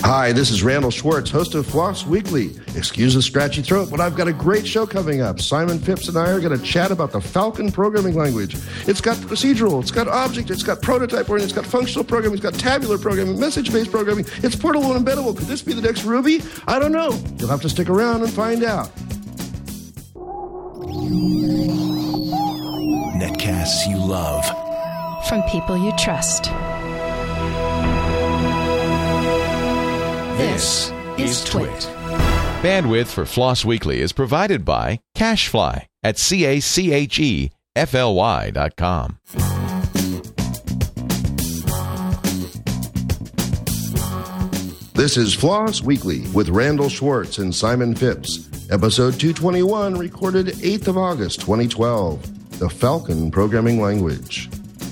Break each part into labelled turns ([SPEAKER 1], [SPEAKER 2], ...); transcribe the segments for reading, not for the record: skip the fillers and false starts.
[SPEAKER 1] Hi, this is Randall Schwartz, host of Floss Weekly. Excuse the scratchy throat, but I've got a great show coming up. Simon Phipps and I are going to chat about the Falcon programming language. It's got procedural, it's got object, it's got prototype oriented, it's got functional programming, it's got tabular programming, message-based programming. It's portable and embeddable. Could this be the next Ruby? I don't know. You'll have to stick around and find out.
[SPEAKER 2] Netcasts you love.
[SPEAKER 3] From people you trust.
[SPEAKER 2] This is Twit.
[SPEAKER 4] Bandwidth for Floss Weekly is provided by CacheFly at CACHEFLY.com.
[SPEAKER 1] This is Floss Weekly with Randall Schwartz and Simon Phipps. Episode 221, recorded 8th of August, 2012. The Falcon Programming Language.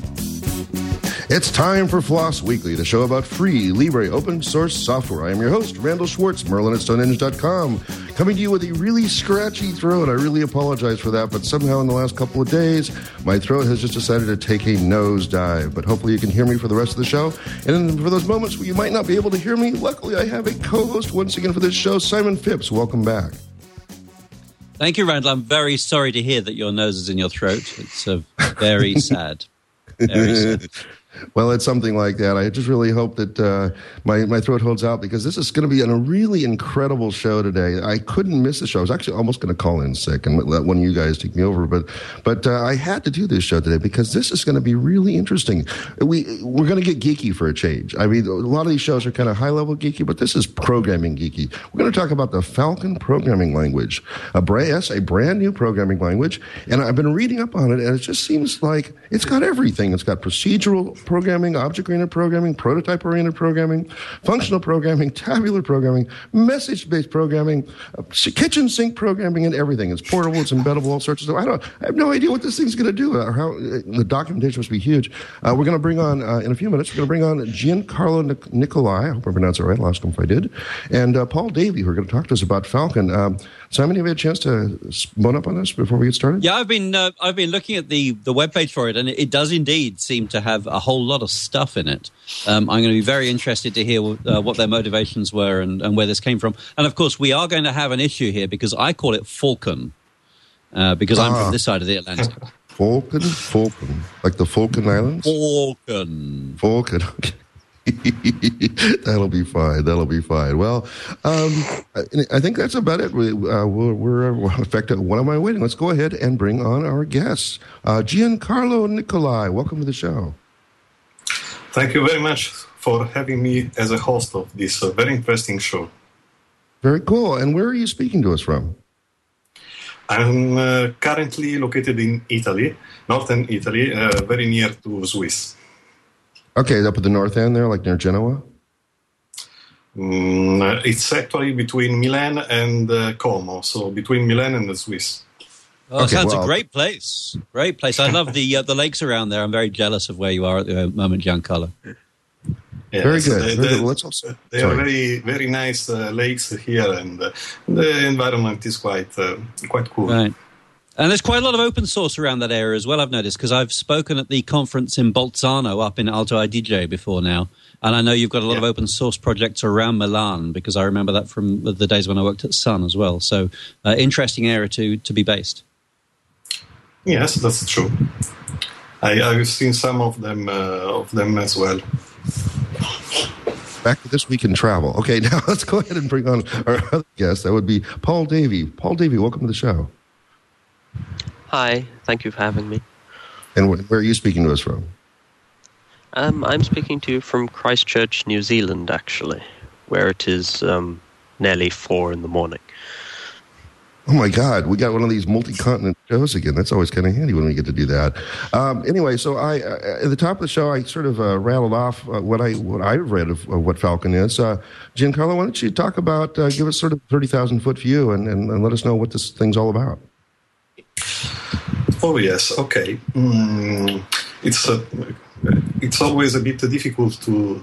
[SPEAKER 1] It's time for Floss Weekly, the show about free, libre, open-source software. I am your host, Randall Schwartz, Merlin at StoneEngine.com, coming to you with a really scratchy throat. I really apologize for that, but somehow in the last couple of days, my throat has just decided to take a nosedive. But hopefully you can hear me for the rest of the show. And for those moments where you might not be able to hear me, luckily I have a co-host once again for this show, Simon Phipps. Welcome back.
[SPEAKER 5] Thank you, Randall. I'm very sorry to hear that your nose is in your throat. It's very sad. Very sad.
[SPEAKER 1] Well, it's something like that. I just really hope that my throat holds out, because this is going to be a really incredible show today. I couldn't miss the show. I was actually almost going to call in sick and let one of you guys take me over, but I had to do this show today because this is going to be really interesting. We're going to get geeky for a change. I mean, a lot of these shows are kind of high-level geeky, but this is programming geeky. We're going to talk about the Falcon programming language, a brand new programming language, and I've been reading up on it, and it just seems like it's got everything. It's got procedural programming, object-oriented programming, prototype-oriented programming, functional programming, tabular programming, message-based programming, kitchen sink programming, and everything. It's portable, it's embeddable, all sorts of stuff. I have no idea what this thing's going to do. The documentation must be huge. We're going to bring on, in a few minutes, we're going to bring on Giancarlo Nicolai. I hope I pronounced it right. Last time if I did. And Paul Davey, who are going to talk to us about Falcon. Simon, have you had a chance to bone up on this before we get started?
[SPEAKER 5] Yeah, I've been looking at the webpage for it, and it does indeed seem to have a whole lot of stuff in it. I'm going to be very interested to hear what their motivations were and where this came from. And of course, we are going to have an issue here because I call it Falcon because I'm from this side of the Atlantic.
[SPEAKER 1] Falcon, like the Falkland Islands.
[SPEAKER 5] Falcon.
[SPEAKER 1] Okay. That'll be fine. Well, I think that's about it. We're affected. What am I waiting? Let's go ahead and bring on our guests. Giancarlo Nicolai, welcome to the show.
[SPEAKER 6] Thank you very much for having me as a host of this very interesting show.
[SPEAKER 1] Very cool. And where are you speaking to us from?
[SPEAKER 6] I'm currently located in Italy, northern Italy, very near to Swiss.
[SPEAKER 1] Okay, up at the north end there, like near Genoa?
[SPEAKER 6] It's actually between Milan and Como, so between Milan and the Swiss.
[SPEAKER 5] Oh, okay, sounds a great place. Great place. I love the lakes around there. I'm very jealous of where you are at the moment, Giancarlo.
[SPEAKER 6] Yeah,
[SPEAKER 1] very
[SPEAKER 6] so
[SPEAKER 1] good.
[SPEAKER 6] They are very, very nice lakes here, and the environment is quite cool.
[SPEAKER 5] Right. And there's quite a lot of open source around that area as well, I've noticed, because I've spoken at the conference in Bolzano up in Alto Adige before now. And I know you've got a lot of open source projects around Milan, because I remember that from the days when I worked at Sun as well. So interesting area to be based.
[SPEAKER 6] Yes, that's true. I've seen some of them as well.
[SPEAKER 1] Back to This Week in Travel. Okay, now let's go ahead and bring on our other guest. That would be Paul Davey. Paul Davey, welcome to the show.
[SPEAKER 7] Hi, thank you for having me.
[SPEAKER 1] And where are you speaking to us from?
[SPEAKER 7] I'm speaking to you from Christchurch, New Zealand, actually, where it is nearly 4 a.m.
[SPEAKER 1] Oh, my God. We got one of these multi-continent shows again. That's always kind of handy when we get to do that. Anyway, so at the top of the show, I sort of rattled off what I've read of what Falcon is. Giancarlo, why don't you talk about, give us sort of 30,000-foot view and let us know what this thing's all about.
[SPEAKER 6] Oh, yes. Okay. It's always a bit difficult to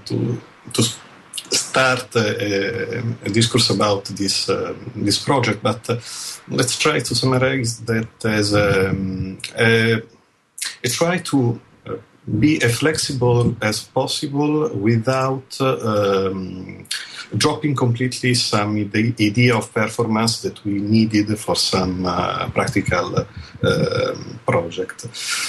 [SPEAKER 6] start a discourse about this project, but let's try to summarize that as a try to be as flexible as possible without dropping completely the idea of performance that we needed for some practical project.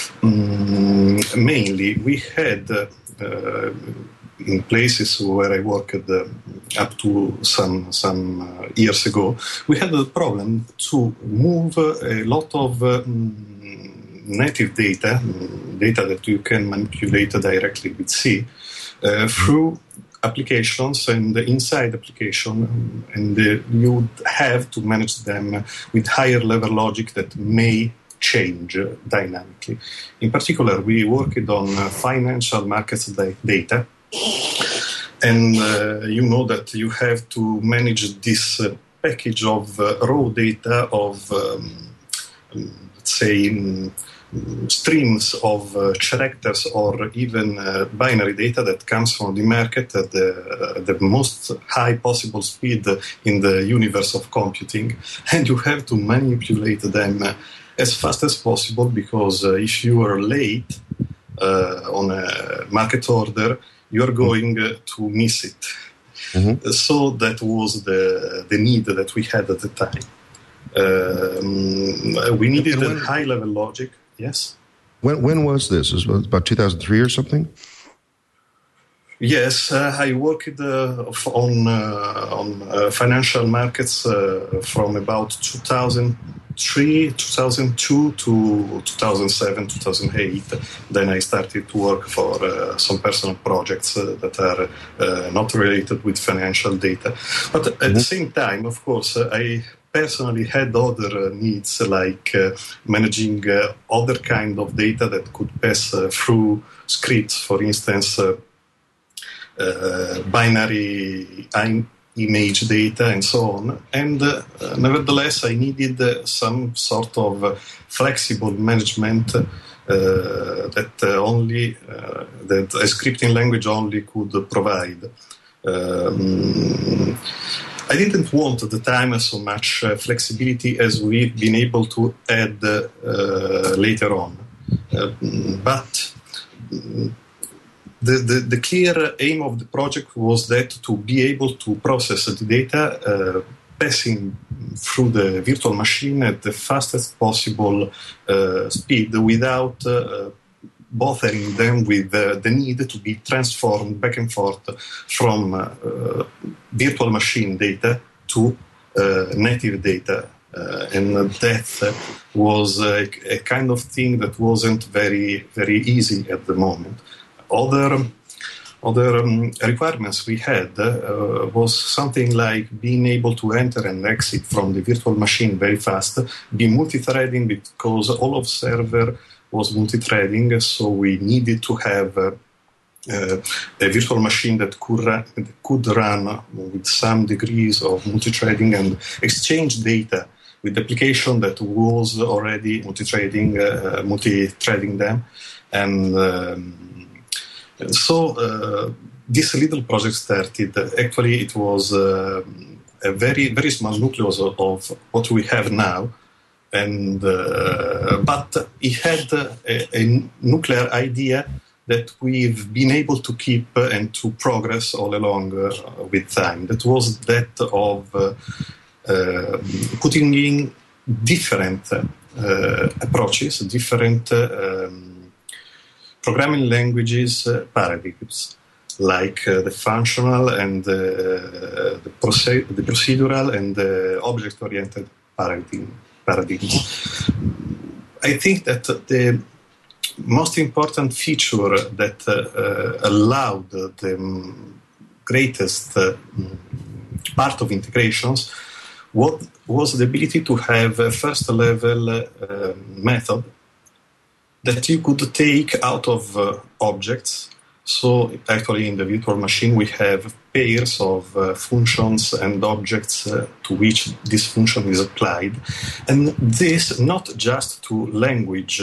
[SPEAKER 6] Mainly, we had in places where I worked up to some years ago, we had a problem to move a lot of native data that you can manipulate directly with C, through applications and inside application, and you have to manage them with higher level logic that may change dynamically. In particular, we worked on financial markets data, and you know that you have to manage this package of raw data of, let's say, streams of characters or even binary data that comes from the market at the most high possible speed in the universe of computing, and you have to manipulate them as fast as possible, because if you are late on a market order, you are going to miss it. Mm-hmm. So that was the need that we had at the time. We needed a high-level logic. Yes.
[SPEAKER 1] When was this? It was about 2003 or something?
[SPEAKER 6] Yes, I worked on financial markets from about 2003, 2002 to 2007, 2008. Then I started to work for some personal projects that are not related with financial data. But at the same time, of course, I personally had other needs, like managing other kind of data that could pass through scripts, for instance, binary image data and so on. And nevertheless, I needed some sort of flexible management that a scripting language only could provide. I didn't want at the time so much flexibility as we've been able to add later on. But the clear aim of the project was that to be able to process the data passing through the virtual machine at the fastest possible speed without bothering them with the need to be transformed back and forth from virtual machine data to native data. And that was a kind of thing that wasn't very, very easy at the moment. Other requirements we had was something like being able to enter and exit from the virtual machine very fast, be multi-threading, because all of server was multi-threading, so we needed to have a virtual machine that could run with some degrees of multi-threading and exchange data with the application that was already multi-threading them. And so this little project started. Actually, it was a very, very small nucleus of what we have now. And but it had a nuclear idea that we've been able to keep and to progress all along with time. That was that of putting in different approaches, different programming languages, paradigms, like the functional and the procedural and the object-oriented paradigms. I think that the most important feature that allowed the greatest part of integrations was the ability to have a first-level method that you could take out of objects. So actually in the virtual machine we have pairs of functions and objects to which this function is applied. And this not just to language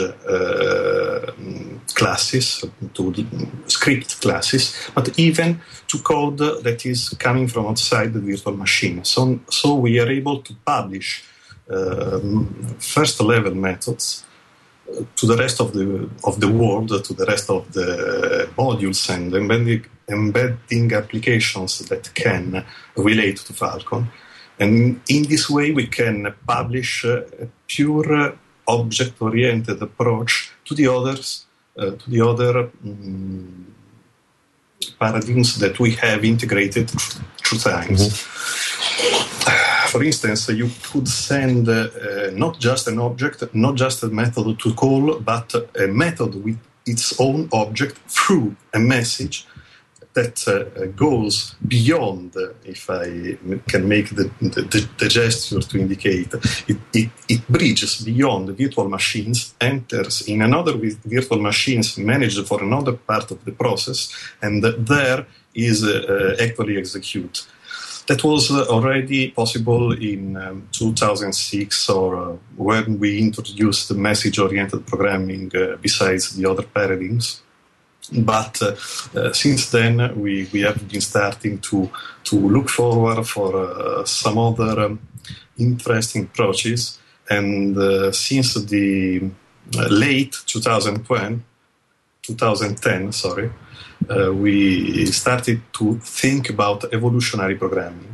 [SPEAKER 6] classes, to script classes, but even to code that is coming from outside the virtual machine. So we are able to publish first-level methods to the rest of the world, to the rest of the modules and embedding applications that can relate to Falcon. And in this way, we can publish a pure object-oriented approach to the other paradigms that we have integrated through times. Mm-hmm. For instance, you could send not just an object, not just a method to call, but a method with its own object through a message that goes beyond, if I can make the gesture to indicate, it bridges beyond virtual machines, enters in another virtual machines managed for another part of the process, and there is actually execute. That was already possible in 2006, or when we introduced message-oriented programming besides the other paradigms. But since then, we have been starting to look forward for some other interesting approaches. And since the late 2010, we started to think about evolutionary programming.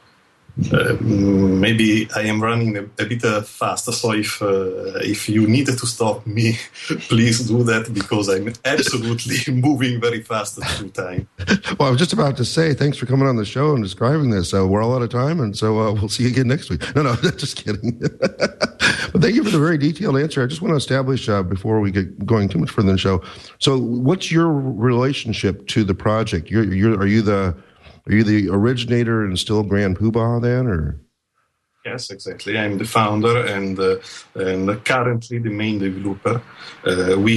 [SPEAKER 6] Maybe I am running a bit fast, so if you needed to stop me, please do that, because I'm absolutely moving very fast through time.
[SPEAKER 1] Well, I was just about to say, thanks for coming on the show and describing this. We're all out of time, and so we'll see you again next week. No, just kidding. But thank you for the very detailed answer. I just want to establish, before we get going too much further in the show, so what's your relationship to the project? Are you the originator and still Grand Poobah then, or?
[SPEAKER 6] Yes, exactly. I'm the founder and currently the main developer. We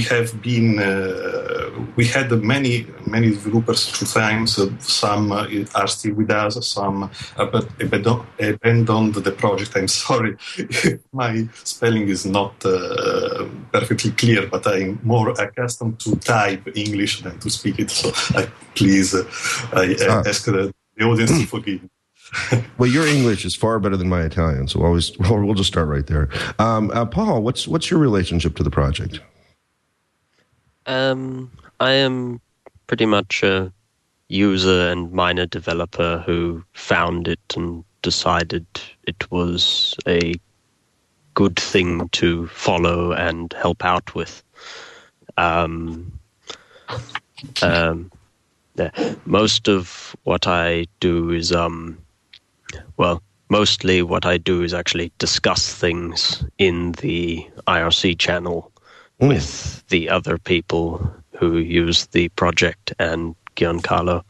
[SPEAKER 6] had many developers through times. Some are still with us. Some abandoned the project. I'm sorry, my spelling is not perfectly clear, but I'm more accustomed to type English than to speak it. So I ask the audience to forgive me.
[SPEAKER 1] Well, your English is far better than my Italian, so we'll just start right there. Paul, what's your relationship to the project?
[SPEAKER 7] I am pretty much a user and minor developer who found it and decided it was a good thing to follow and help out with. Most of what I do is mostly what I do is actually discuss things in the IRC channel with the other people who use the project and Giancarlo.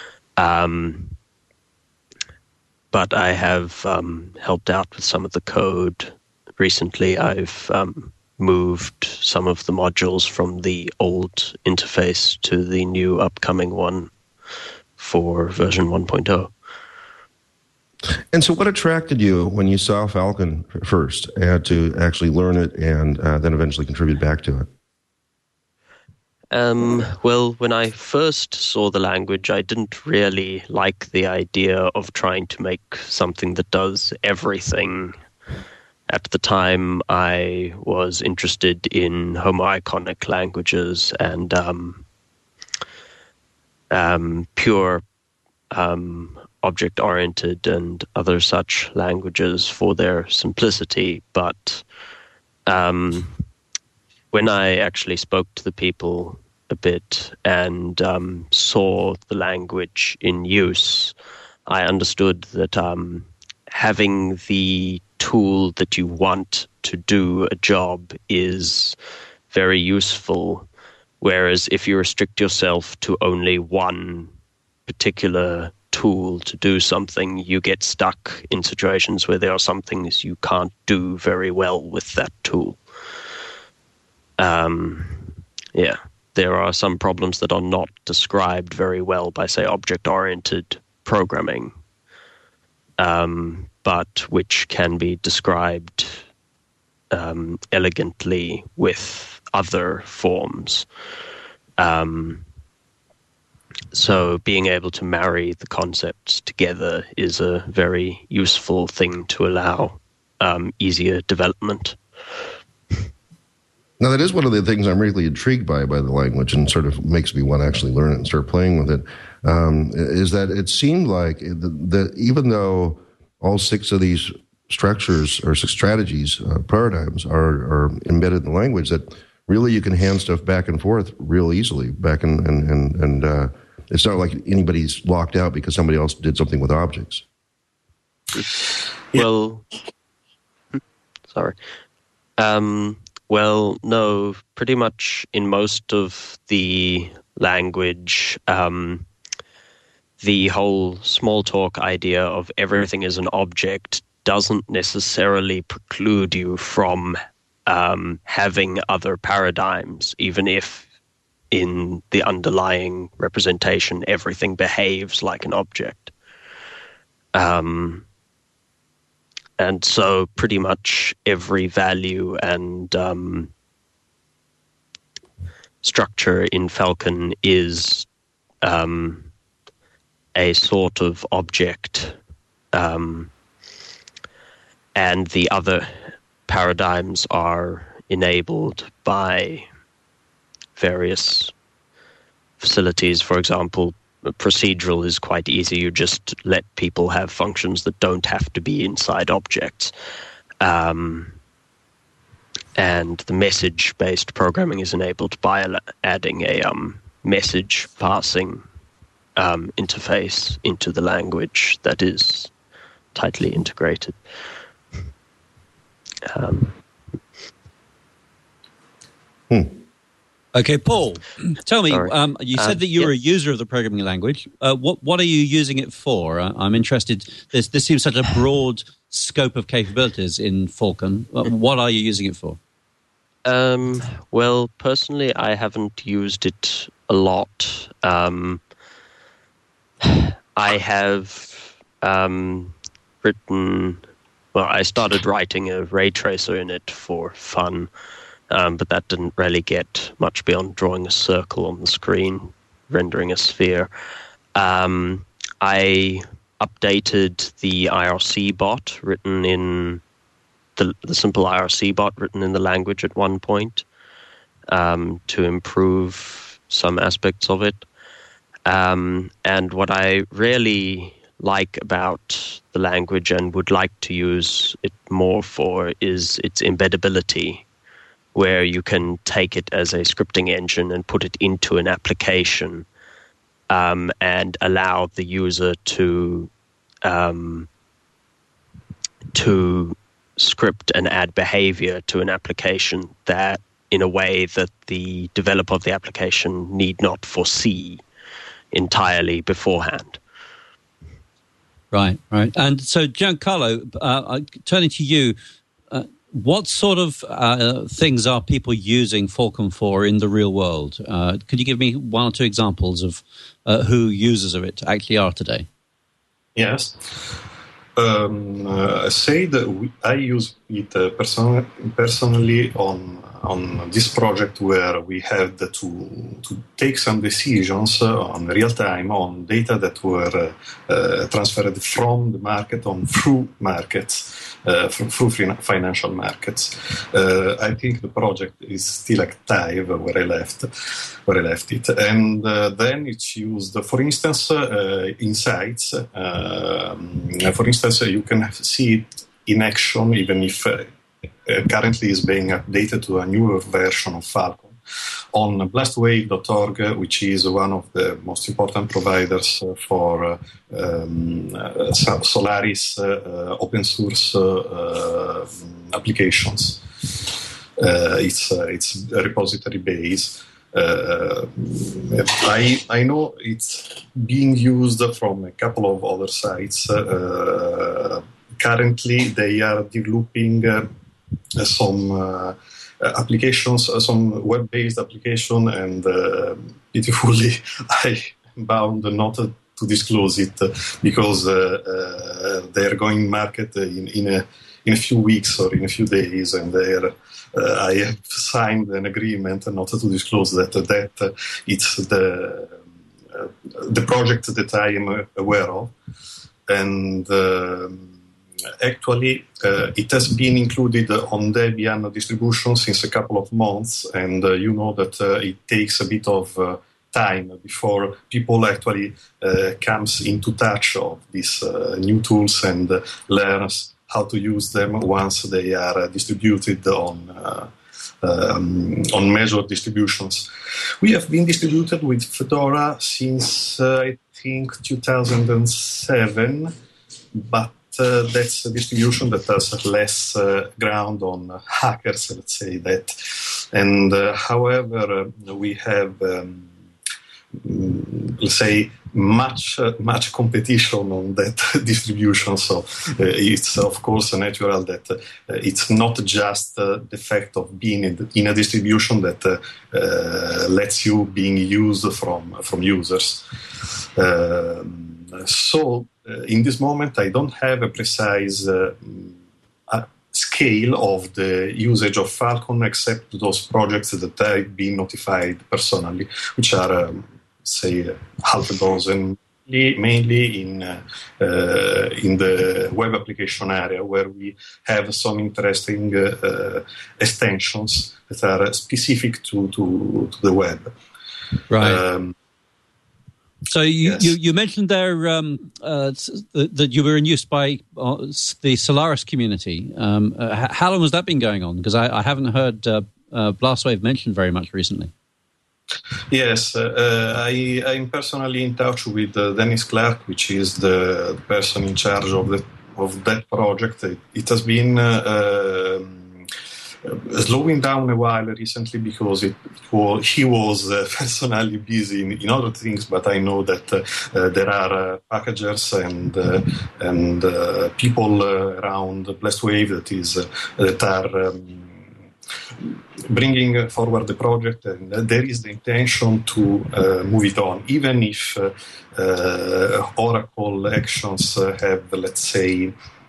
[SPEAKER 7] But I have helped out with some of the code. Recently, I've moved some of the modules from the old interface to the new upcoming one for version 1.0.
[SPEAKER 1] And so what attracted you when you saw Falcon first to actually learn it and then eventually contribute back to it?
[SPEAKER 7] Well, when I first saw the language, I didn't really like the idea of trying to make something that does everything. At the time, I was interested in homoiconic languages and pure object-oriented and other such languages for their simplicity. But when I actually spoke to the people a bit and saw the language in use, I understood that having the tool that you want to do a job is very useful, whereas if you restrict yourself to only one particular tool to do something, you get stuck in situations where there are some things you can't do very well with that tool. There are some problems that are not described very well by, say, object-oriented programming, but which can be described elegantly with other forms. So being able to marry the concepts together is a very useful thing to allow easier development.
[SPEAKER 1] Now, that is one of the things I'm really intrigued by the language, and sort of makes me want to actually learn it and start playing with it. is that it seemed like that even though all 6 of these structures or 6 strategies, paradigms are embedded in the language, that really you can hand stuff back and forth real easily and it's not like anybody's locked out because somebody else did something with objects.
[SPEAKER 7] Well, sorry. Well, no, pretty much in most of the language, the whole Smalltalk idea of everything as an object doesn't necessarily preclude you from having other paradigms, even if in the underlying representation everything behaves like an object. And so pretty much every value and structure in Falcon is a sort of object, and the other paradigms are enabled by various facilities. For example, procedural is quite easy. You just let people have functions that don't have to be inside objects. And the message-based programming is enabled by adding a message passing interface into the language that is tightly integrated.
[SPEAKER 5] Okay, Paul, tell me, you said that you're
[SPEAKER 7] yeah.
[SPEAKER 5] a user of the programming language. What are you using it for? I'm interested. This seems such a broad scope of capabilities in Falcon. What are you using it for?
[SPEAKER 7] Well, personally, I haven't used it a lot. I have written... Well, I started writing a ray tracer in it for fun, but that didn't really get much beyond drawing a circle on the screen, rendering a sphere. I updated the IRC bot written in the simple IRC bot written in the language at one point to improve some aspects of it. And what I really like about the language and would like to use it more for is its embeddability, where you can take it as a scripting engine and put it into an application and allow the user to script and add behavior to an application that in a way that the developer of the application need not foresee entirely beforehand.
[SPEAKER 5] Right. And so, Giancarlo, turning to you, what sort of things are people using Falcon for in the real world? Could you give me 1 or 2 examples of who users of it actually are today?
[SPEAKER 6] Yes. I say that I use it personally on this project where we had to take some decisions on real time on data that were transferred from the market through markets, through financial markets. I think the project is still active where I left it, and then it's used, for instance, insights. For instance, you can see it in action, even if currently is being updated to a newer version of Falcon on blastwave.org, which is one of the most important providers for Solaris open source applications. It's a repository base. I know it's being used from a couple of other sites. Currently, they are developing some applications, some web-based application, and beautifully, I am bound not to disclose it because they are going market in a few weeks or in a few days, and I have signed an agreement not to disclose that it's the project that I am aware of, and actually it has been included on Debian distribution since a couple of months, and you know that it takes a bit of time before people actually comes into touch of these new tools and learns how to use them once they are distributed on major distributions. We have been distributed with Fedora since I think 2007, but that's a distribution that has less ground on hackers, let's say that. And however, we have, let's say, much competition on that distribution. So it's of course natural that it's not just the fact of being in a distribution that lets you being used from users. So in this moment, I don't have a precise scale of the usage of Falcon, except those projects that I've been notified personally, which are, say, half a dozen, mainly in the web application area, where we have some interesting extensions that are specific to the web.
[SPEAKER 5] Right. So you mentioned there that you were in use by the Solaris community. How long has that been going on? Because I haven't heard Blastwave mentioned very much recently.
[SPEAKER 6] Yes, I'm personally in touch with Dennis Clark, which is the person in charge of that project. It has been slowing down a while recently because he was personally busy in other things, but I know that there are packagers and people around Blastwave that are bringing forward the project, and there is the intention to move it on, even if Oracle actions have, let's say,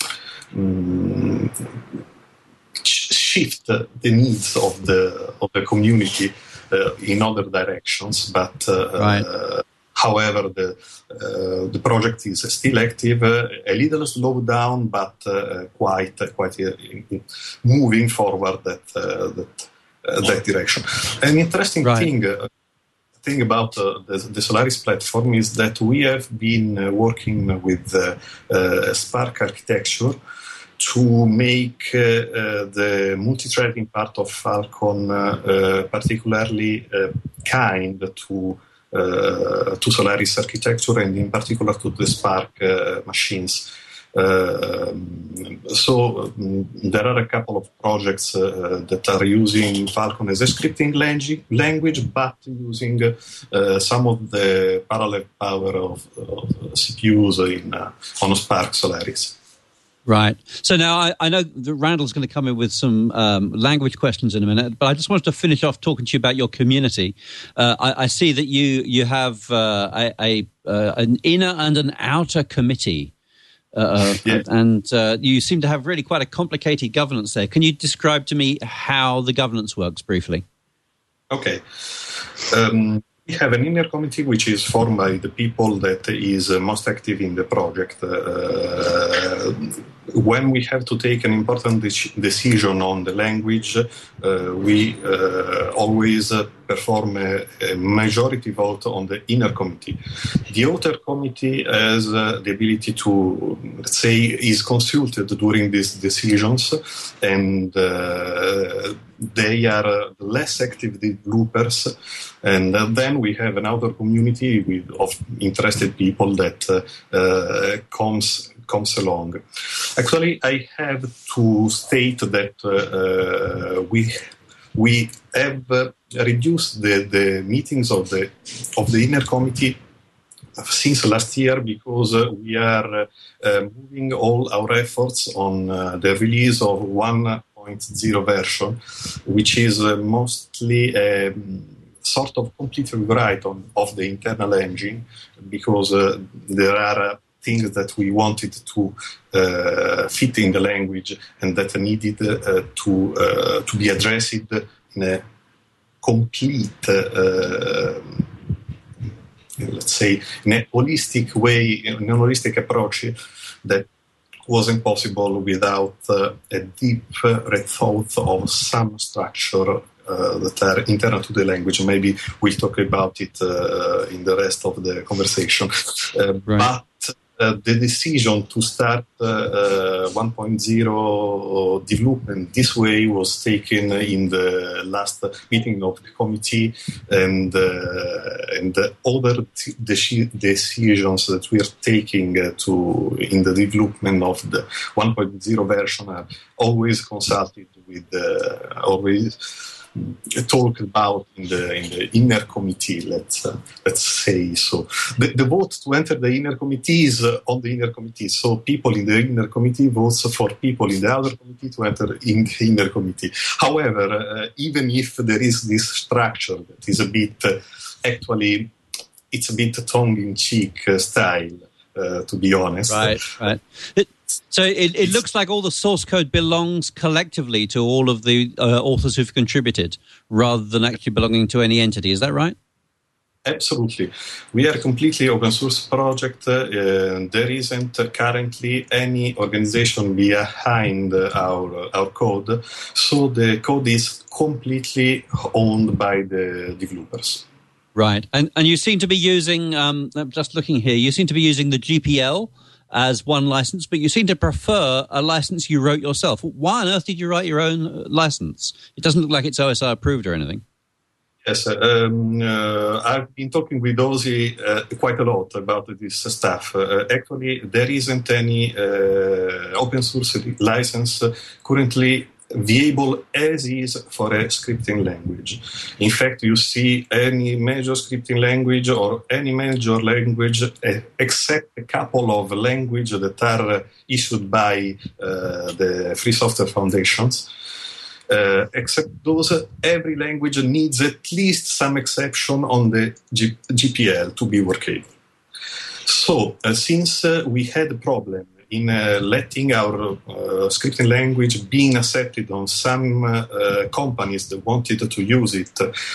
[SPEAKER 6] shift the needs of the community in other directions, but however the project is still active, a little slowed down, but quite moving forward that direction. An interesting thing about the Solaris platform is that we have been working with Spark architecture to make the multi-threading part of Falcon particularly kind to Solaris architecture, and in particular to the Spark machines. So there are a couple of projects that are using Falcon as a scripting language, but using some of the parallel power of CPUs on Spark Solaris.
[SPEAKER 5] Right. So now I know that Randall's going to come in with some language questions in a minute, but I just wanted to finish off talking to you about your community. I see that you have an inner and an outer committee, and you seem to have really quite a complicated governance there. Can you describe to me how the governance works briefly?
[SPEAKER 6] Okay. We have an inner committee which is formed by the people that is most active in the project. When we have to take an important decision on the language, we always perform a majority vote on the inner committee. The outer committee has the ability to, let's say, is consulted during these decisions, and they are less active developers. And then we have an outer community of interested people that comes along. Actually, I have to state that we have reduced the meetings of the inner committee since last year, because we are moving all our efforts on the release of 1.0 version, which is mostly sort of complete rewrite of the internal engine, because there are things that we wanted to fit in the language and that needed to be addressed in a complete, let's say, in a holistic way, in a holistic approach that wasn't possible without a deep rethought of some structure that are internal to the language. Maybe we'll talk about it in the rest of the conversation.
[SPEAKER 5] Right.
[SPEAKER 6] But the decision to start 1.0 development this way was taken in the last meeting of the committee, and other decisions that we are taking in the development of the 1.0 version are always consulted with, always talk about in the inner committee, let's say. So the vote to enter the inner committee is on the inner committee. So people in the inner committee votes for people in the other committee to enter in the inner committee. However, even if there is this structure that is a bit, actually, it's a bit tongue-in-cheek style, to be honest.
[SPEAKER 5] Right. So it looks like all the source code belongs collectively to all of the authors who've contributed, rather than actually belonging to any entity. Is that right?
[SPEAKER 6] Absolutely. We are a completely open source project. There isn't currently any organization behind our code, so the code is completely owned by the developers.
[SPEAKER 5] Right. And you seem to be using, I'm just looking here, you seem to be using the GPL as one license, but you seem to prefer a license you wrote yourself. Why on earth did you write your own license? It doesn't look like it's OSI approved or anything.
[SPEAKER 6] Yes, I've been talking with Ozzy quite a lot about this stuff. Actually, there isn't any open source license currently viable as is for a scripting language. In fact, you see any major scripting language or any major language, except a couple of languages that are issued by the Free Software Foundations. Except those, every language needs at least some exception on the GPL to be workable. So, since we had a problem in letting our scripting language being accepted on some companies that wanted to use it,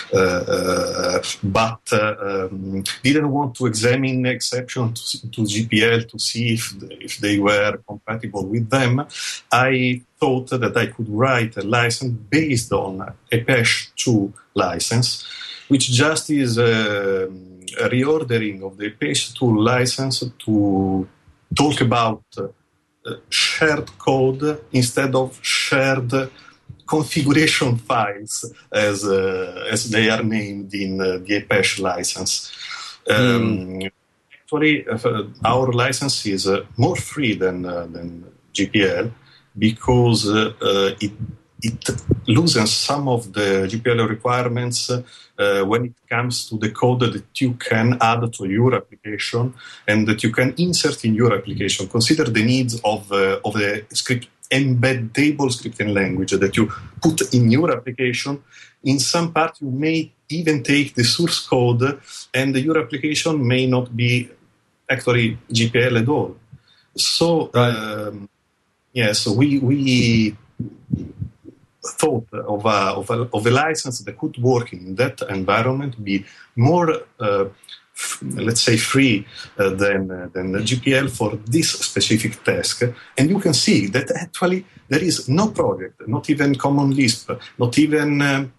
[SPEAKER 6] but didn't want to examine exception to GPL to see if they were compatible with them, I thought that I could write a license based on a Apache 2 license, which just is a reordering of the Apache 2 license to talk about shared code instead of shared configuration files, as they are named in the Apache license. Actually, our license is more free than GPL because it loosens some of the GPL requirements when it comes to the code that you can add to your application and that you can insert in your application. Consider the needs of the script embeddable scripting language that you put in your application. In some part, you may even take the source code, and your application may not be actually GPL at all. So, so we thought of a license that could work in that environment, be more, let's say, free than GPL for this specific task. And you can see that actually there is no project, not even Common Lisp, not even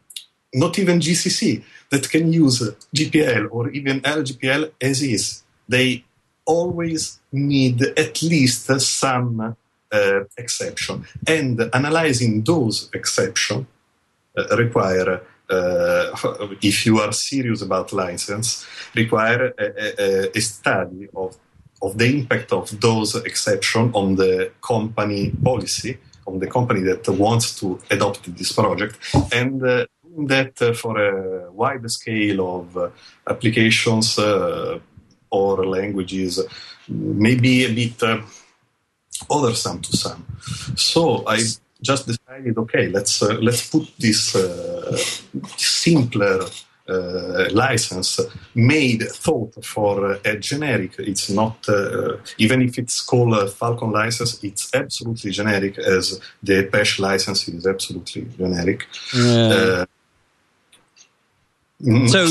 [SPEAKER 6] GCC that can use GPL or even LGPL as is. They always need at least some exception, and analyzing those exceptions require, if you are serious about license, require a study of the impact of those exceptions on the company policy, on the company that wants to adopt this project, and doing that for a wide scale of applications or languages, maybe a bit bothersome to some. So I just decided, okay, let's put this simpler license thought for a generic. It's not, even if it's called Falcon license, it's absolutely generic, as the Apache license is absolutely generic.
[SPEAKER 5] Yeah. So,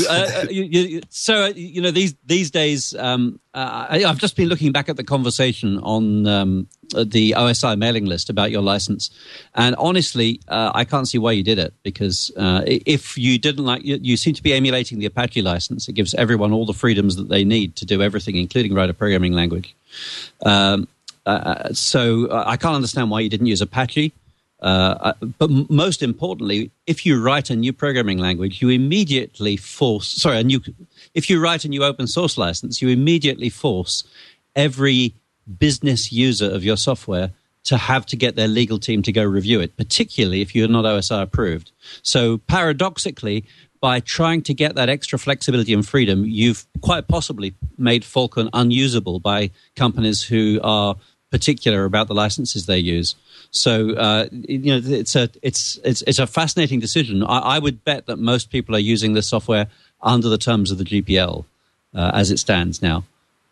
[SPEAKER 5] these days, I've just been looking back at the conversation on OSI mailing list about your license. And honestly, I can't see why you did it, because if you didn't like, you seem to be emulating the Apache license. It gives everyone all the freedoms that they need to do everything, including write a programming language. So I can't understand why you didn't use Apache. But most importantly, if you write a new programming language, you immediately if you write a new open source license, you immediately force every business user of your software to have to get their legal team to go review it, particularly if you're not OSI approved. So paradoxically, by trying to get that extra flexibility and freedom, you've quite possibly made Falcon unusable by companies who are particular about the licenses they use. So it's a fascinating decision. I would bet that most people are using this software under the terms of the GPL as it stands now.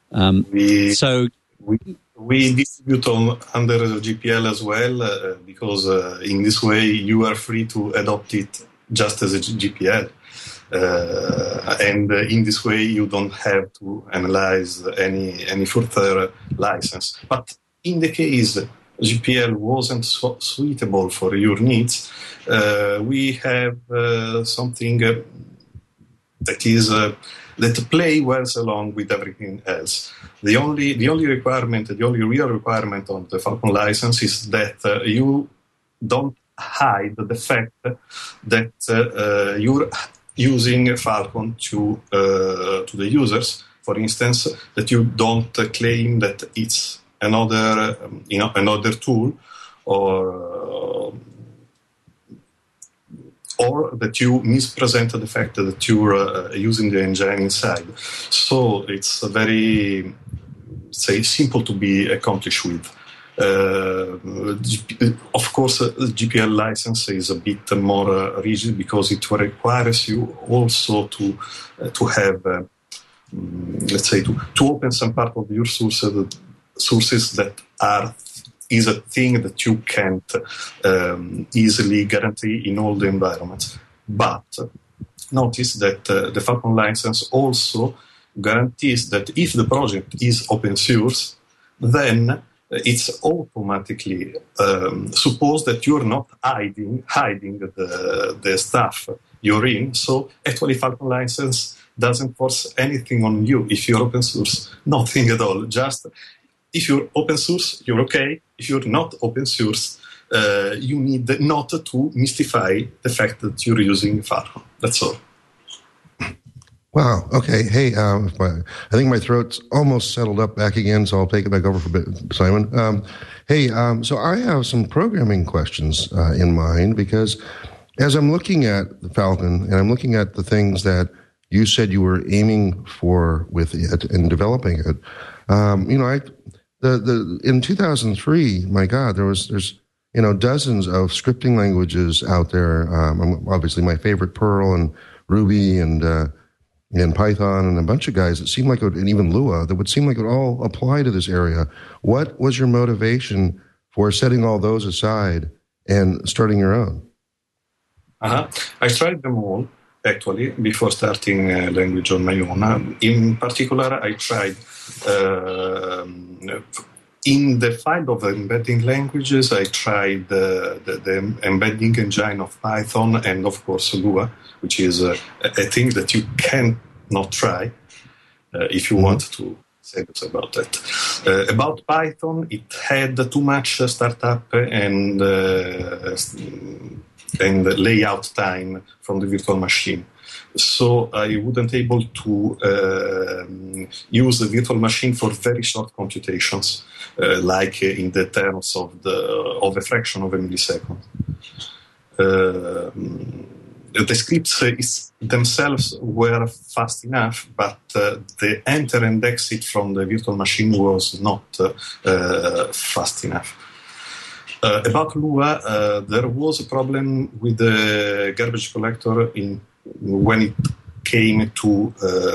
[SPEAKER 6] We distribute under GPL as well because in this way you are free to adopt it just as a GPL. And in this way you don't have to analyze any further license. But in the case GPL wasn't suitable for your needs, we have something that play well along with everything else. The only requirement, the only real requirement on the Falcon license is that you don't hide the fact that you're using Falcon to the users. For instance, that you don't claim that it's another tool, or that you mispresent the fact that you're using the engine inside. So it's very, simple to be accomplished with. Of course, the GPL license is a bit more rigid because it requires you also to have, to open some part of your sources that is a thing that you can't easily guarantee in all the environments. But notice that the Falcon license also guarantees that if the project is open source, then it's automatically supposed that you're not hiding the stuff you're in. So actually Falcon license doesn't force anything on you if you're open source, nothing at all. Just if you're open source, you're okay. If you're not open source, you need not to mystify the fact that you're using Falcon. That's all.
[SPEAKER 1] Wow. Okay. Hey, I think my throat's almost settled up back again, so I'll take it back over for Simon. So I have some programming questions in mind, because as I'm looking at the Falcon and I'm looking at the things that you said you were aiming for with it and developing it, in 2003, my God, there's dozens of scripting languages out there. Obviously, my favorite, Perl and Ruby and Python, and a bunch of guys that seem like and even Lua that would seem like it would all apply to this area. What was your motivation for setting all those aside and starting your own?
[SPEAKER 6] I tried them all, actually, before starting language on my own. In particular, I tried in the field of embedding languages, I tried the embedding engine of Python and, of course, Lua, which is a thing that you cannot try if you want to say about that. About Python, it had too much startup and layout time from the virtual machine. So I wasn't able to use the virtual machine for very short computations, like in the terms of a fraction of a millisecond. The scripts themselves were fast enough, but the enter and exit from the virtual machine was not fast enough. About Lua, there was a problem with the garbage collector when it came to,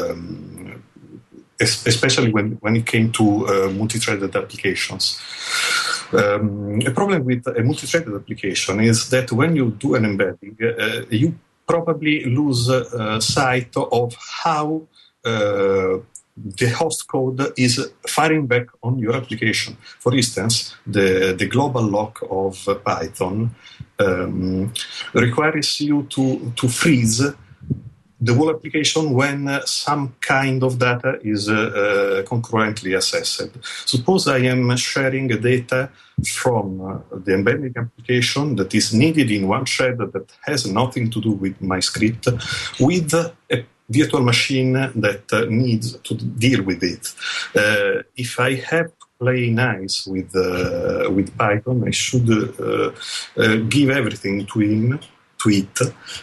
[SPEAKER 6] especially when it came to multi-threaded applications. A problem with a multi-threaded application is that when you do an embedding, you probably lose sight of how the host code is firing back on your application. For instance, the global lock of Python requires you to freeze the whole application when some kind of data is concurrently accessed. Suppose I am sharing data from the embedding application that is needed in one thread that has nothing to do with my script with a virtual machine that needs to deal with it. If I have to play nice with Python, I should give everything to it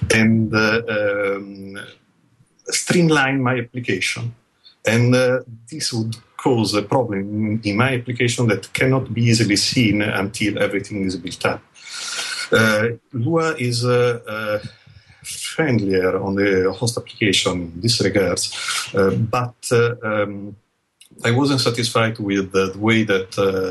[SPEAKER 6] and streamline my application. And this would cause a problem in my application that cannot be easily seen until everything is built up. Lua is friendlier on the host application in this regards, but I wasn't satisfied with the way that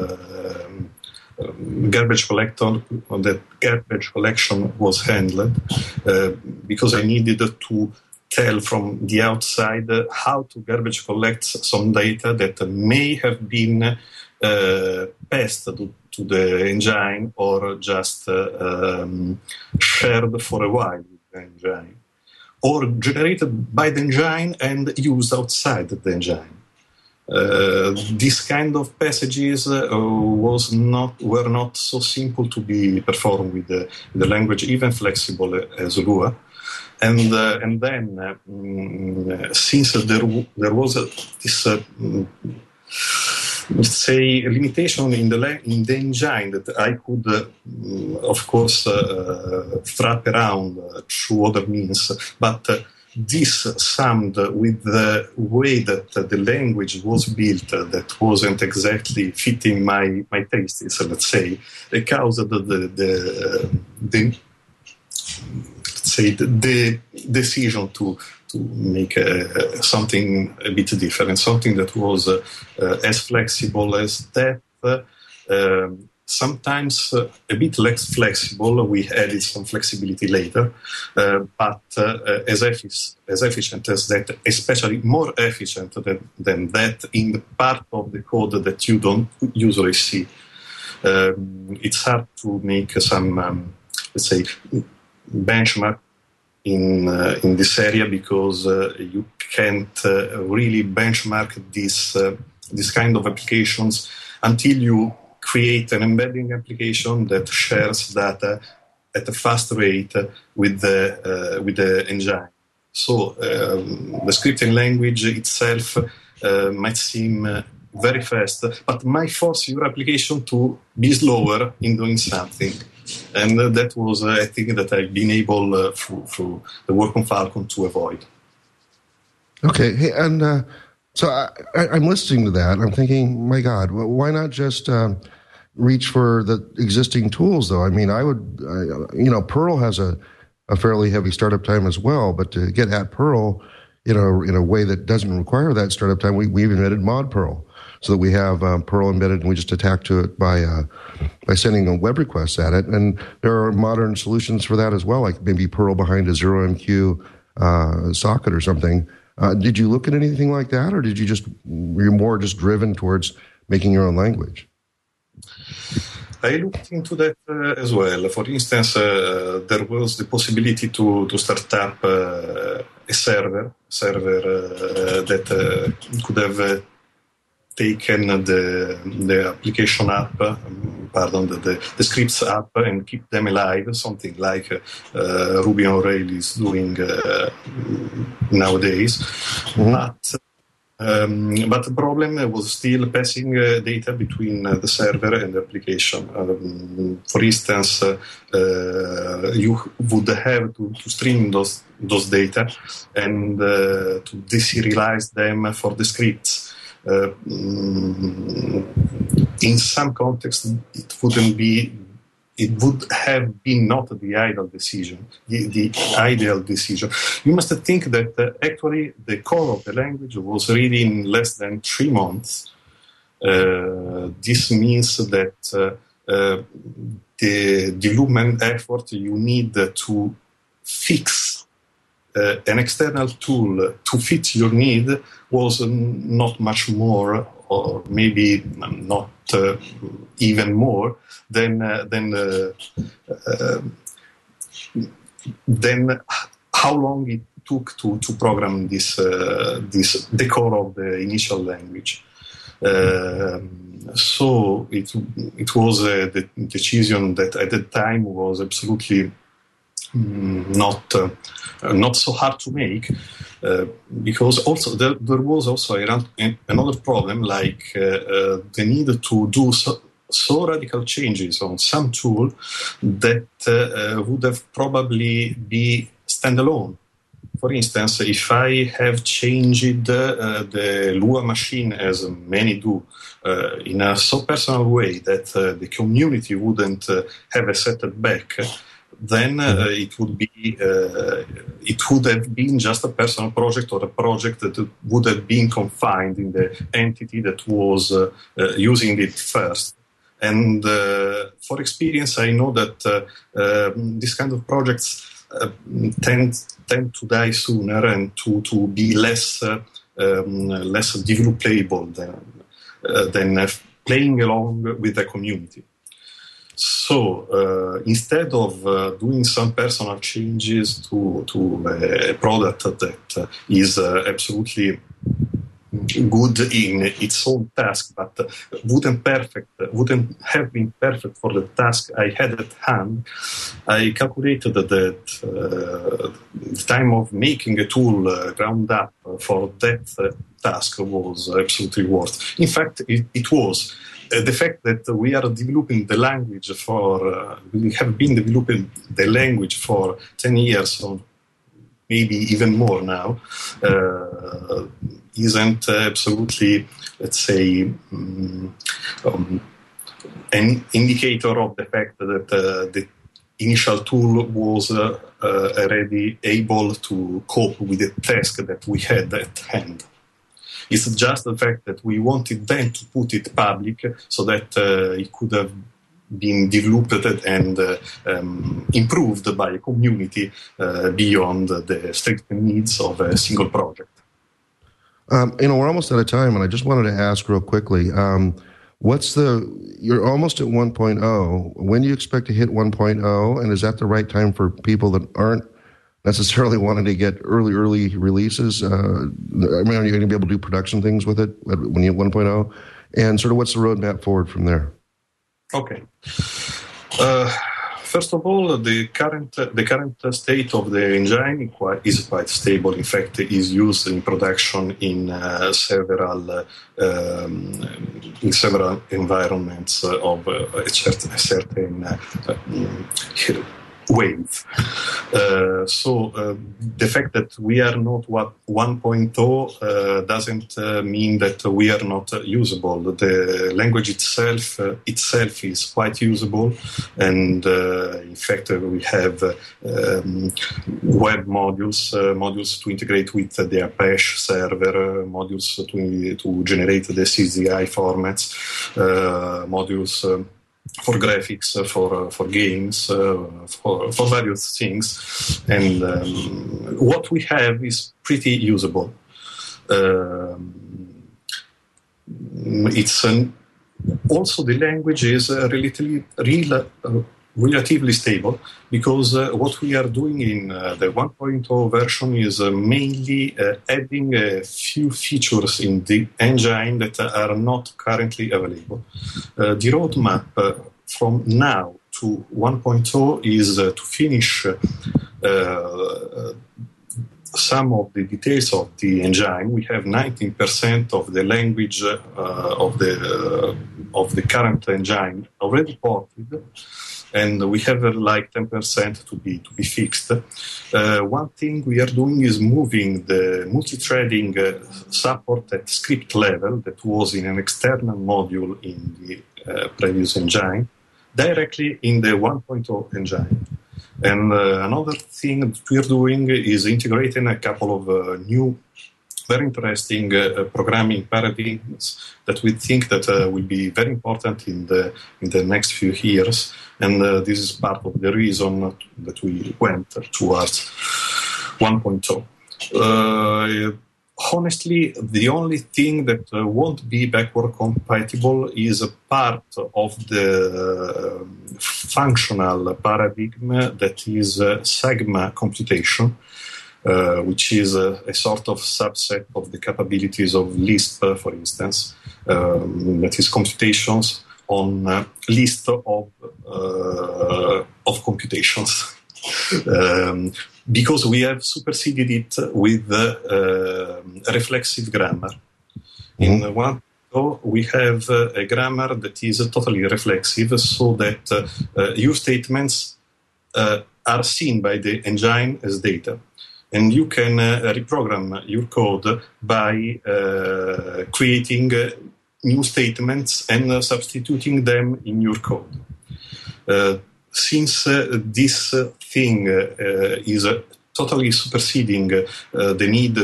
[SPEAKER 6] garbage collection was handled, because I needed to tell from the outside how to garbage collect some data that may have been passed to the engine or just shared for a while with the engine, or generated by the engine and used outside the engine. This kind of passages were not so simple to be performed with the language, even flexible as Lua. And then, since there was this, let's say, limitation in the engine that I could, of course, wrap around through other means, but this summed with the way that the language was built that wasn't exactly fitting my tastes, let's say, it caused the decision to make something a bit different, something that was as flexible as that. Sometimes a bit less flexible. We added some flexibility later, but as efficient as that, especially more efficient than that in the part of the code that you don't usually see. It's hard to make some, let's say, benchmark in this area because you can't really benchmark this kind of applications until you create an embedding application that shares data at a fast rate with the engine. So the scripting language itself might seem very fast, but might force your application to be slower in doing something. And that was a thing that I've been able, through the work on Falcon, to avoid.
[SPEAKER 1] Okay, hey, and so I'm listening to that. I'm thinking, my God, why not just reach for the existing tools, though? I mean, Perl has a fairly heavy startup time as well, but to get at Perl, in a way that doesn't require that startup time, we've invented Mod Perl, so that we have Perl embedded, and we just attack to it by sending a web request at it. And there are modern solutions for that as well, like maybe Perl behind a 0MQ socket or something. Did you look at anything like that, or were you more just driven towards making your own language?
[SPEAKER 6] I looked into that as well. For instance, there was the possibility to start up a server that could have taken the application app, the scripts app, and keep them alive, something like Ruby on Rails is doing nowadays. Mm-hmm. But the problem was still passing data between the server and the application. For instance, you would have to stream those data and to deserialize them for the scripts. In some context, it would have been not the ideal decision. The ideal decision. You must think that actually the core of the language was ready in less than 3 months. This means that the development effort you need to fix an external tool to fit your need was not much more, or maybe not even more than how long it took to program the core of the initial language. So it was a decision that at the time was absolutely not so hard to make, because also there was also another problem, like the need to do so radical changes on some tool that would have probably be standalone. For instance, if I have changed the Lua machine, as many do, in a so personal way that the community wouldn't have a setback, then it would have been just a personal project, or a project that would have been confined in the entity that was using it first. And for experience, I know that this kind of projects tend to die sooner and to be less developable than playing along with the community. So instead of doing some personal changes to a product that is absolutely good in its own task, but wouldn't have been perfect for the task I had at hand, I calculated that the time of making a tool ground up for that task was absolutely worth. In fact, it was. The fact that we are developing the language we have been developing the language for 10 years, or maybe even more now, isn't absolutely, let's say, an indicator of the fact that the initial tool was already able to cope with the task that we had at hand. It's just the fact that we wanted then to put it public so that it could have been developed and improved by a community beyond the strict needs of a single project.
[SPEAKER 1] We're almost out of time, and I just wanted to ask real quickly, you're almost at 1.0. When do you expect to hit 1.0, and is that the right time for people that aren't necessarily wanting to get early releases? Are you going to be able to do production things with it when you hit 1.0? And sort of what's the roadmap forward from there?
[SPEAKER 6] Okay. First of all, the current state of the engine is quite stable. In fact, it is used in production in several environments of a certain wave. So the fact that we are not 1.0 doesn't mean that we are not usable. The language itself is quite usable, and in fact we have web modules to integrate with the Apache server, modules to generate the CZI formats, modules for graphics, for games, for various things, and what we have is pretty usable. Also the language is relatively stable, because what we are doing in the 1.0 version is mainly adding a few features in the engine that are not currently available. The roadmap from now to 1.0 is to finish some of the details of the engine. We have 19% of the language of the current engine already ported, and we have like 10% to be fixed. One thing we are doing is moving the multi-threading support at script level that was in an external module in the previous engine directly in the 1.0 engine. And another thing that we're doing is integrating a couple of new, very interesting programming paradigms that we think that will be very important in the next few years. And this is part of the reason that we went towards 1.0. Honestly, the only thing that won't be backward compatible is a part of the functional paradigm that is SAGMA computation, which is a sort of subset of the capabilities of Lisp, for instance, that is computations on list of computations. Because we have superseded it with reflexive grammar. In 1.0, we have a grammar that is totally reflexive, so that your statements are seen by the engine as data. And you can reprogram your code by creating new statements and substituting them in your code. Since this thing is totally superseding the need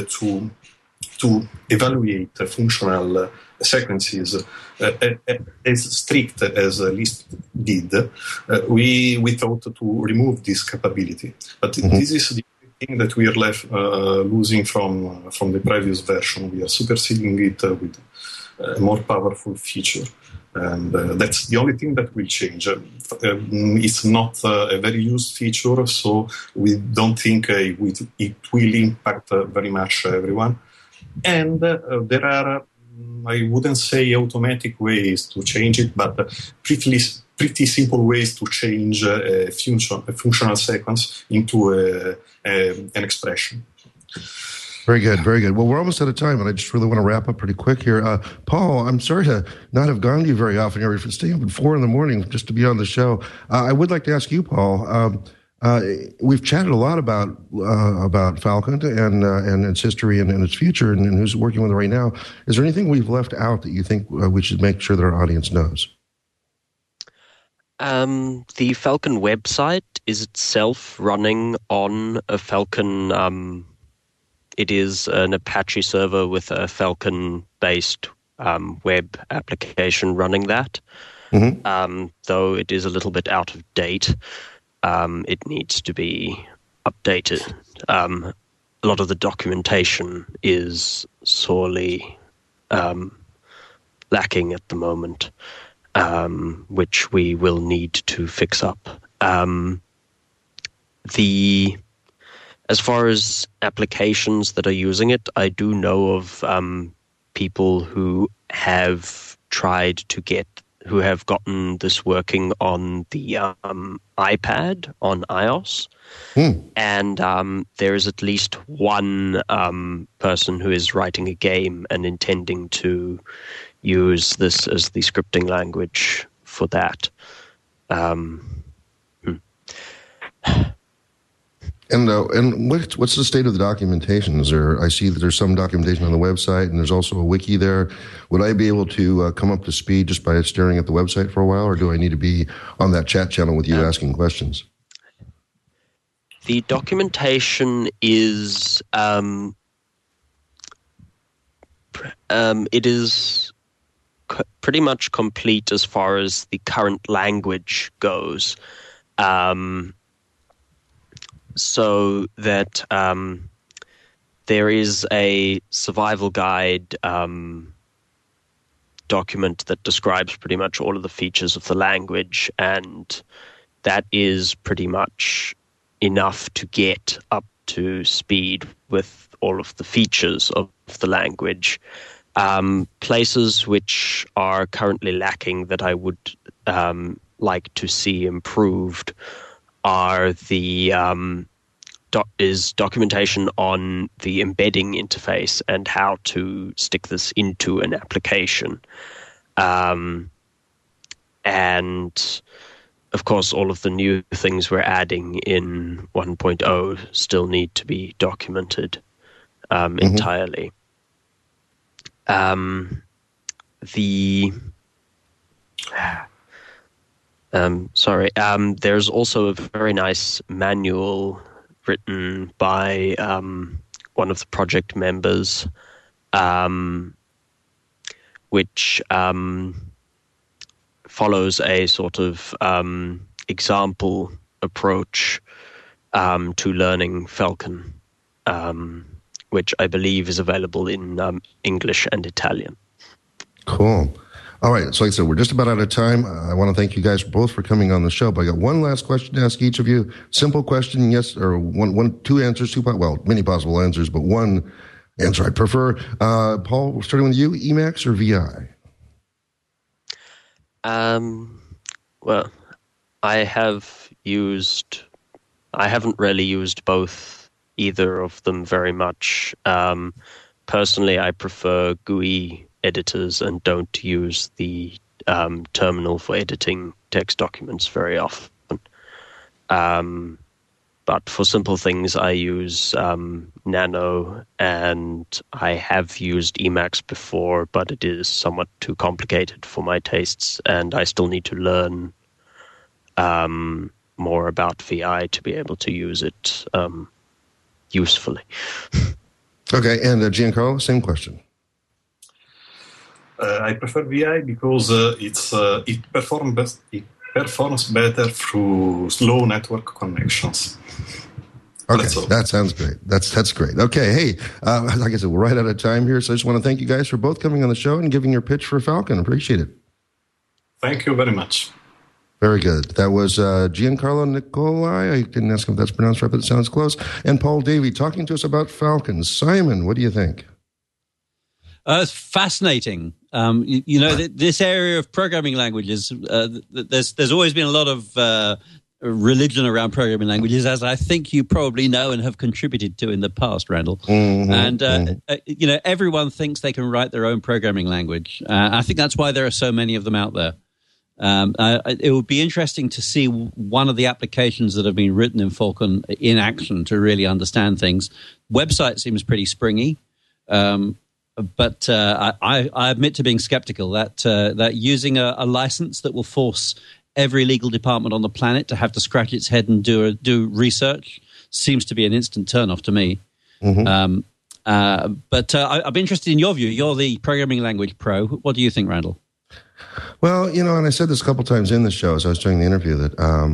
[SPEAKER 6] to evaluate functional sequences as strict as Lisp did, we thought to remove this capability. But this is the thing that we are losing from the previous version. We are superseding it with a more powerful feature. And that's the only thing that will change. It's not a very used feature, so we don't think it will impact very much everyone. And there are, I wouldn't say automatic ways to change it, but pretty simple ways to change a functional sequence into an expression.
[SPEAKER 1] Very good, very good. Well, we're almost out of time, and I just really want to wrap up pretty quick here. Paul, I'm sorry to not have gone to you very often. You're staying up at 4 a.m. just to be on the show. I would like to ask you, Paul. We've chatted a lot about Falcon and its history and its future, and who's working with it right now. Is there anything we've left out that you think we should make sure that our audience knows?
[SPEAKER 7] The Falcon website is itself running on a Falcon. It is an Apache server with a Falcon-based web application running that. Though it is a little bit out of date, it needs to be updated. A lot of the documentation is sorely lacking at the moment, which we will need to fix up. As far as applications that are using it, I do know of people who have gotten this working on the iPad, on iOS. And there is at least one person who is writing a game and intending to use this as the scripting language for that.
[SPEAKER 1] And what's the state of the documentation? I see that there's some documentation on the website, and there's also a wiki there. Would I be able to come up to speed just by staring at the website for a while, or do I need to be on that chat channel with you asking questions?
[SPEAKER 7] The documentation is it is pretty much complete as far as the current language goes. So that there is a survival guide document that describes pretty much all of the features of the language, and that is pretty much enough to get up to speed with all of the features of the language. Places which are currently lacking that I would like to see improved are the is documentation on the embedding interface and how to stick this into an application. And of course, all of the new things we're adding in 1.0 still need to be documented entirely. There's also a very nice manual written by one of the project members, which follows a sort of example approach to learning Falcon. which I believe is available in English and Italian.
[SPEAKER 1] Cool. All right. So like I said, we're just about out of time. I want to thank you guys both for coming on the show. But I got one last question to ask each of you. Simple question, yes, or two answers, many possible answers, but one answer I'd prefer. Paul, starting with you, Emacs or VI?
[SPEAKER 7] Well, I haven't really used either of them very much. Personally, I prefer GUI editors and don't use the terminal for editing text documents very often. But for simple things, I use Nano, and I have used Emacs before, but it is somewhat too complicated for my tastes, and I still need to learn more about VI to be able to use it usefully.
[SPEAKER 1] Okay, and Giancarlo, same question.
[SPEAKER 6] I prefer VI because it performs better through slow network connections.
[SPEAKER 1] Okay, that sounds great. That's great. Okay, hey, like I said, we're right out of time here, so I just want to thank you guys for both coming on the show and giving your pitch for Falcon. Appreciate it.
[SPEAKER 6] Thank you very much.
[SPEAKER 1] Very good. That was Giancarlo Nicolai. I didn't ask if that's pronounced right, but it sounds close. And Paul Davey talking to us about Falcons. Simon, what do you think?
[SPEAKER 5] It's fascinating. This area of programming languages, there's always been a lot of religion around programming languages, as I think you probably know and have contributed to in the past, Randall.
[SPEAKER 1] Mm-hmm,
[SPEAKER 5] and, everyone thinks they can write their own programming language. I think that's why there are so many of them out there. It would be interesting to see one of the applications that have been written in Falcon in action to really understand things. Website seems pretty springy. But I admit to being skeptical that using a license that will force every legal department on the planet to have to scratch its head and do research seems to be an instant turnoff to me.
[SPEAKER 1] Mm-hmm.
[SPEAKER 5] But I'd be interested in your view. You're the programming language pro. What do you think, Randall?
[SPEAKER 1] Well, and I said this a couple times in the show as I was doing the interview that,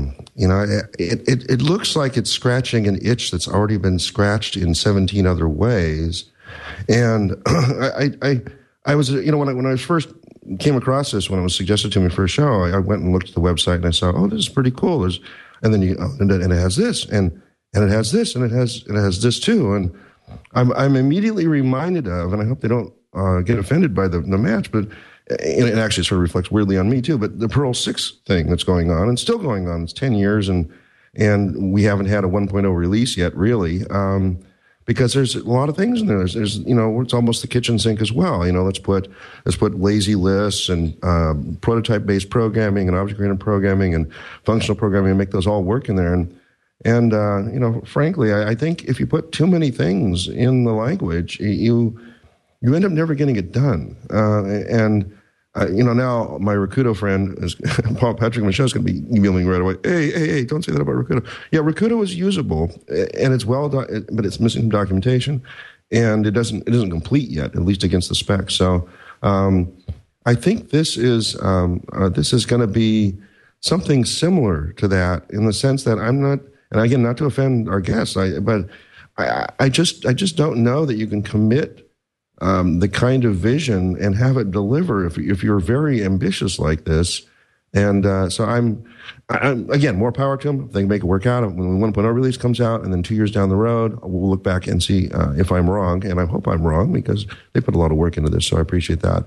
[SPEAKER 1] it looks like it's scratching an itch that's already been scratched in 17 other ways. And I was, when I first came across this, when it was suggested to me for a show, I went and looked at the website and I saw, this is pretty cool. And then and it has this, and it has this, and it has this too. And I'm immediately reminded of, and I hope they don't get offended by the match, but it actually sort of reflects weirdly on me too. But the Perl 6 thing that's going on and still going on, it's 10 years, and we haven't had a 1.0 release yet, really. Because there's a lot of things in there. There's it's almost the kitchen sink as well. Let's put lazy lists and prototype-based programming and object-oriented programming and functional programming and make those all work in there. And frankly, I think if you put too many things in the language, you end up never getting it done. Now my Rakuto friend, Paul Patrick Michaud, is going to be emailing right away. Hey, don't say that about Rakuto. Yeah, Rakuto is usable, and it's well done, but it's missing some documentation, and it isn't complete yet, at least against the specs. So I think this is going to be something similar to that in the sense that I'm not, and again, not to offend our guests, but I just don't know that you can commit the kind of vision and have it deliver if you're very ambitious like this. And so I'm again, more power to them. If they can make it work out. When the 1.0 release comes out, and then 2 years down the road, we'll look back and see if I'm wrong. And I hope I'm wrong because they put a lot of work into this. So I appreciate that.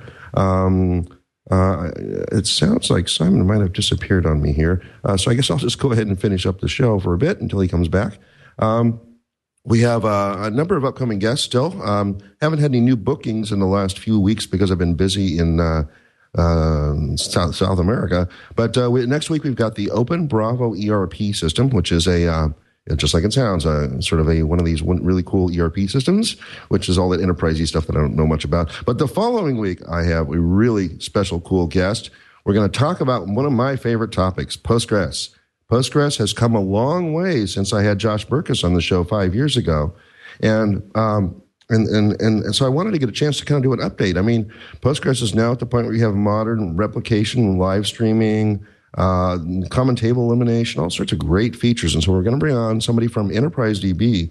[SPEAKER 1] It sounds like Simon might have disappeared on me here. So I guess I'll just go ahead and finish up the show for a bit until he comes back. We have a number of upcoming guests still. Haven't had any new bookings in the last few weeks because I've been busy in South America. But next week we've got the Open Bravo ERP system, which is just like it sounds, sort of one of these really cool ERP systems, which is all that enterprise-y stuff that I don't know much about. But the following week I have a really special, cool guest. We're going to talk about one of my favorite topics, Postgres. Postgres has come a long way since I had Josh Berkus on the show 5 years ago. And so I wanted to get a chance to kind of do an update. I mean, Postgres is now at the point where you have modern replication, live streaming, common table elimination, all sorts of great features. And so we're going to bring on somebody from Enterprise DB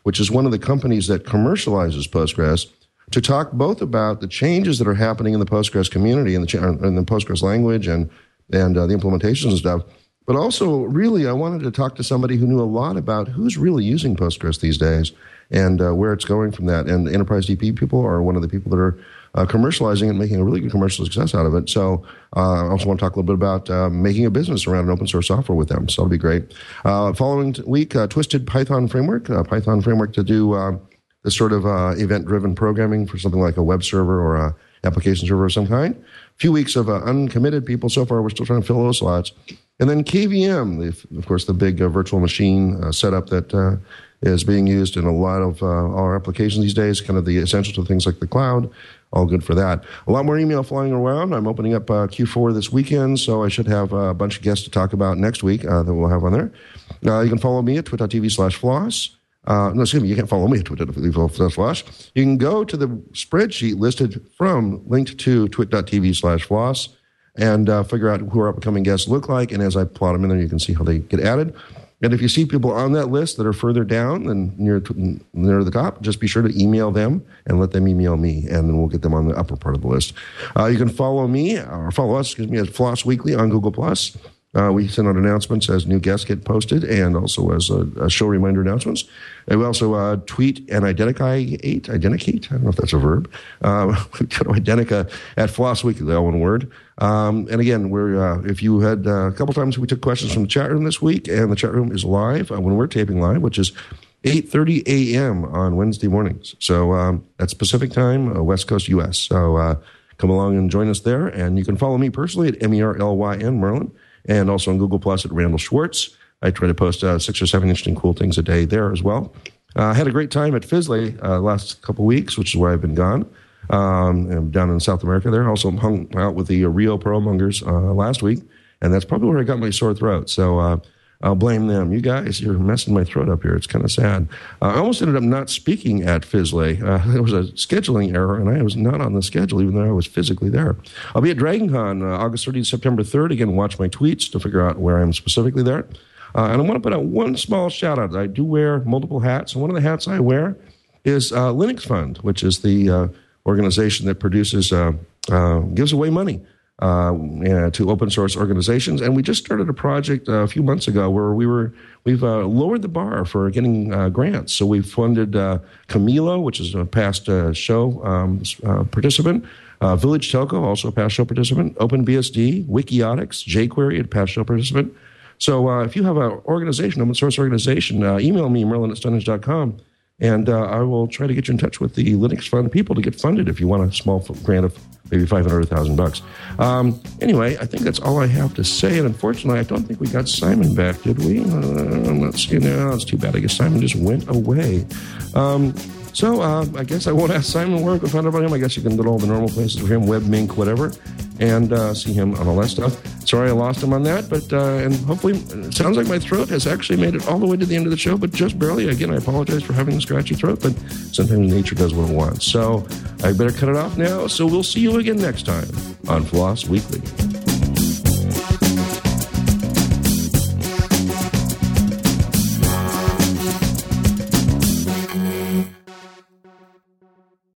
[SPEAKER 1] which is one of the companies that commercializes Postgres, to talk both about the changes that are happening in the Postgres community and the Postgres language and the implementations and stuff. But also, really, I wanted to talk to somebody who knew a lot about who's really using Postgres these days and where it's going from that. And the Enterprise DP people are one of the people that are commercializing it and making a really good commercial success out of it. So I also want to talk a little bit about making a business around an open source software with them. So that'll be great. Following week, Twisted Python Framework. Python Framework to do this sort of event-driven programming for something like a web server or a application server of some kind. A few weeks of uncommitted people. So far, we're still trying to fill those slots. And then KVM, of course, the big virtual machine setup that is being used in a lot of our applications these days, kind of the essential to things like the cloud. All good for that. A lot more email flying around. I'm opening up Q4 this weekend, so I should have a bunch of guests to talk about next week that we'll have on there. You can follow me at twit.tv/floss. No, excuse me, you can't follow me at twit.tv/floss. You can go to the spreadsheet linked to twit.tv/floss and figure out who our upcoming guests look like. And as I plot them in there, you can see how they get added. And if you see people on that list that are further down than near the top, just be sure to email them and let them email me, and then we'll get them on the upper part of the list. You can follow us at Floss Weekly on Google+. We send out announcements as new guests get posted and also as show reminder announcements. And we also tweet and identicate. I don't know if that's a verb. Go to Identica at Floss Weekly, all one word. And again, if you had a couple times we took questions from the chat room this week, and the chat room is live when we're taping live, which is 8:30 a.m. on Wednesday mornings. So that's Pacific time, West Coast U.S. So come along and join us there. And you can follow me personally at MERLYN, Merlin, and also on Google Plus at Randall Schwartz. I try to post 6 or 7 interesting, cool things a day there as well. I had a great time at Fizzly last couple weeks, which is where I've been gone. I'm down in South America there. Also hung out with the Rio Pearlmongers last week, and that's probably where I got my sore throat. So I'll blame them. You guys, you're messing my throat up here. It's kind of sad. I almost ended up not speaking at Fizzly. There was a scheduling error, and I was not on the schedule, even though I was physically there. I'll be at DragonCon August 30th, September 3rd. Again, watch my tweets to figure out where I'm specifically there. And I want to put out one small shout-out. I do wear multiple hats, and one of the hats I wear is Linux Fund, which is the organization that produces, gives away money to open source organizations. And we just started a project a few months ago where we've lowered the bar for getting grants. So we've funded Camilo, which is a past show participant, Village Telco, also a past show participant, OpenBSD, Wikiotics, jQuery, a past show participant. So if you have an organization, open source organization, email me, merlin@stonehenge.com, and I will try to get you in touch with the Linux Fund people to get funded if you want a small grant of maybe $500 or $1,000. Anyway, I think that's all I have to say. And unfortunately, I don't think we got Simon back, did we? Let's see now. It's too bad. I guess Simon just went away. So I guess I won't ask Simon where we can find out about him. I guess you can go to all the normal places for him, WebMink, whatever, and see him on all that stuff. Sorry I lost him on that, but and hopefully it sounds like my throat has actually made it all the way to the end of the show, but just barely. Again, I apologize for having a scratchy throat, but sometimes nature does what it wants. So I better cut it off now. So we'll see you again next time on Floss Weekly.